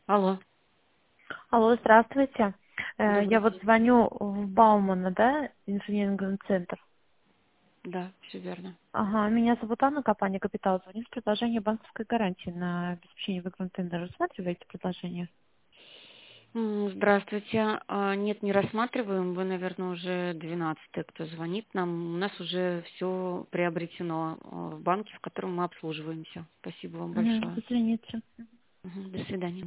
Алло, Алло, здравствуйте. Я добрый вот день. звоню в Баумана, да, инженерный центр. Да, все верно. Ага, меня зовут Анна, компания «Капитал». Звоню с предложением банковской гарантии на обеспечение выигранного тендера. Рассматриваете предложение? Здравствуйте. Нет, не рассматриваем. Вы, наверное, уже 12-й, кто звонит нам. У нас уже все приобретено в банке, в котором мы обслуживаемся. Спасибо вам Угу, большое. извините. До свидания.